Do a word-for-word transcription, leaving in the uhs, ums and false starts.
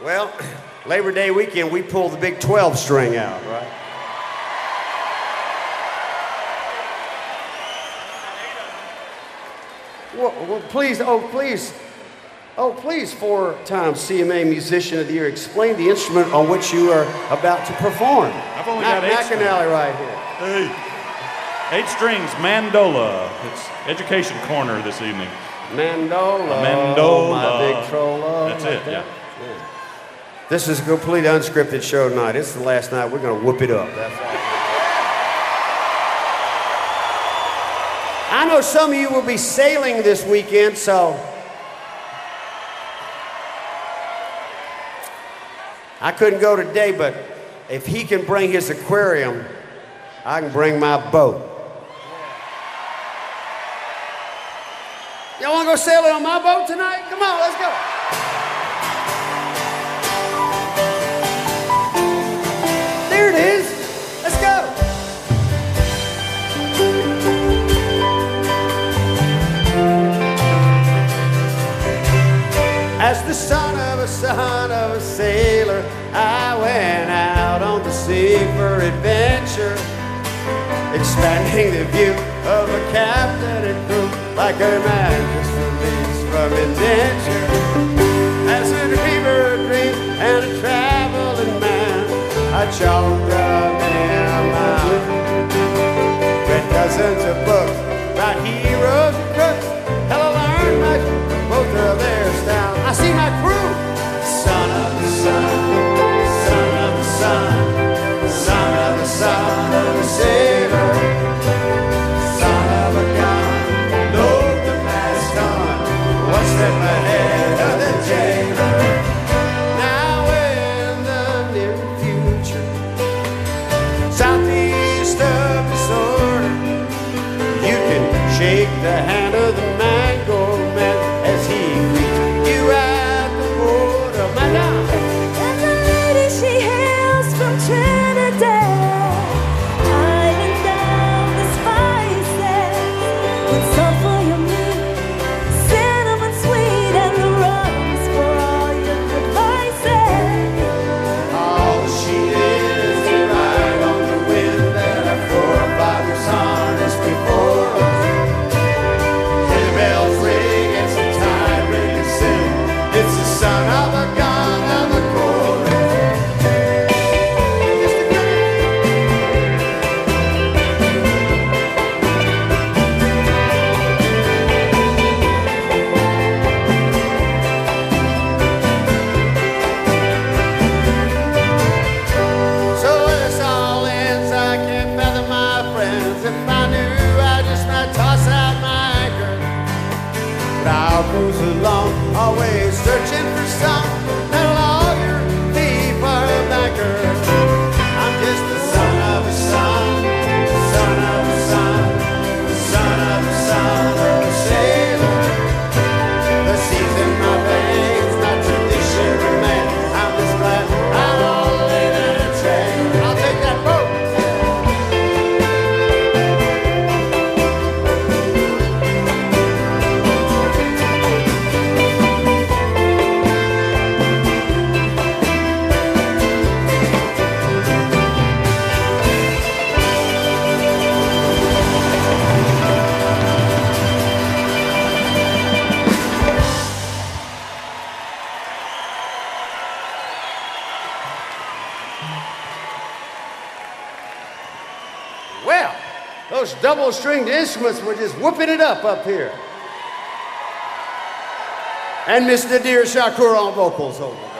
Well, Labor Day weekend, we pulled the big twelve string out, right? Well, well, please, oh, please, oh, please, four-time C M A Musician of the Year, explain the instrument on which you are about to perform. I've only Mac- got eight McAnally strings. right here. Hey. Eight strings, mandola. It's education corner this evening. Mandola. A mandola. My big trolla. That's like it, that. yeah. yeah. This is a completely unscripted show tonight. It's the last night. We're going to whoop it up. That's all. I know some of you will be sailing this weekend, so I couldn't go today, but if he can bring his aquarium, I can bring my boat. Y'all want to go sailing on my boat tonight? Come on, let's go. There it is. Let's go. As the son of a son of a sailor, I went out on the sea for adventure, expanding the view of a captain and crew like a man just released from indenture. As a dreamer, a dream, and a traveling man, I chalked up many a mile, read dozens of books about heroes and crooks. Hell, I learned much from both of their styles. I see my crew, son of the sun, son of the sun, son of the son of a sailor, son of a gun, load the mast on, one step ahead of the jailer. Now in the near future, southeast of disorder, you can shake the hand of the mango man as he greets you at the border. Madame. And the lady, she hails from Trinidad, island down the spices, with some for your meat, cinnamon sweet, and the rums for all your good vices. All she is to ride on the wind that our forefathers harnessed before us. Hear the bells ring, it's the tide ring and sing. It's the son of a gun of a chorus. It's the So this all ends, I can't fathom my friends. If I knew, I just might toss out my anchor. But I'll cruise along, always searching for some that lawyer, thief, or a banker. I'm just the son of a son, son of a son, son of a son of a sailor. The seas in my veins, not tradition remain. I'm just glad I'm all in a train. I'll take that boat. Well, those double-stringed instruments were just whooping it up up here. And Mister Nadir Shakur on vocals over.